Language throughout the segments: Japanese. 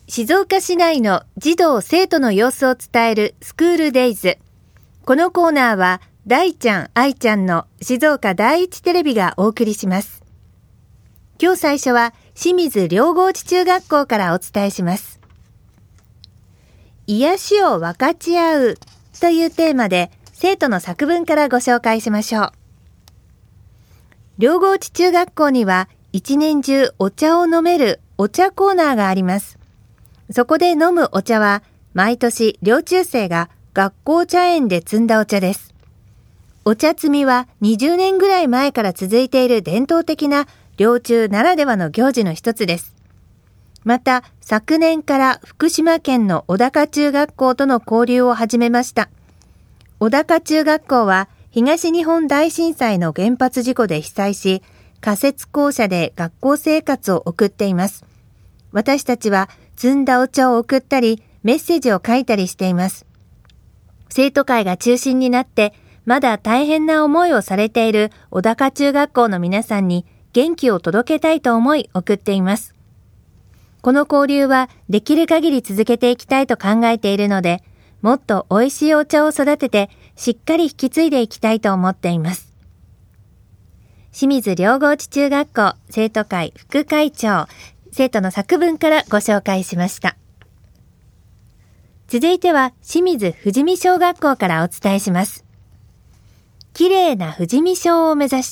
静岡市内の児童生徒の様子を伝えるスクールデイズ。このコーナーは大ちゃん愛ちゃんの静岡第一テレビがお送りします。今日最初は清水両河内中学校からお伝えします。癒しを分かち合うというテーマで生徒の作文からご紹介しましょう。両河内中学校には一年中お茶を飲めるお茶コーナーがあります。そこで飲むお茶は毎年寮中生が学校茶園で摘んだお茶です。お茶摘みは20年ぐらい前から続いている伝統的な寮中ならではの行事の一つです。また昨年から福島県の小高中学校との交流を始めました。小高中学校は東日本大震災の原発事故で被災し、仮設校舎で学校生活を送っています。私たちは摘んだお茶を送ったりメッセージを書いたりしています。生徒会が中心になってまだ大変な思いをされている小高中学校の皆さんに元気を届けたいと思い送っています。この交流はできる限り続けていきたいと考えているので、もっと美味しいお茶を育ててしっかり引き継いでいきたいと思っています。清水両河内中学校生徒会副会長、生徒の作文からご紹介しました。続いては清水富士見小学校からお伝えします。綺麗な富士見小を目指して。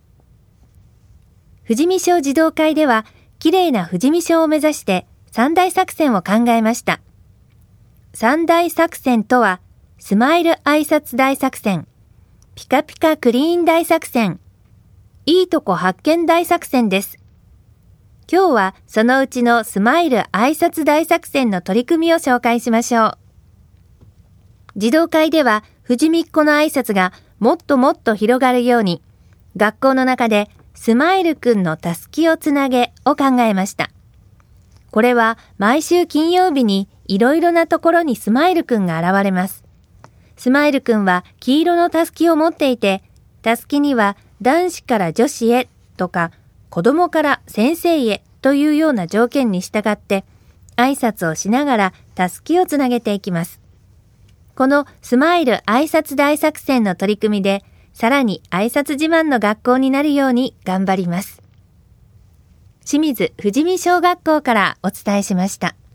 富士見小児童会では綺麗な富士見小を目指して3大作戦を考えました。3大作戦とは、スマイル挨拶大作戦、ピカピカクリーン大作戦、いいとこ発見大作戦です。今日はそのうちのスマイル挨拶大作戦の取り組みを紹介しましょう。児童会では富士見っ子の挨拶がもっともっと広がるように、学校の中でスマイルくんのたすきをつなげを考えました。これは毎週金曜日にいろいろなところにスマイルくんが現れます。スマイルくんは黄色のたすきを持っていて、たすきには男子から女子へとか、子供から先生へというような条件に従って挨拶をしながらたすきをつなげていきます。このスマイル挨拶大作戦の取り組みでさらに挨拶自慢の学校になるように頑張ります。清水富士見小学校からお伝えしました。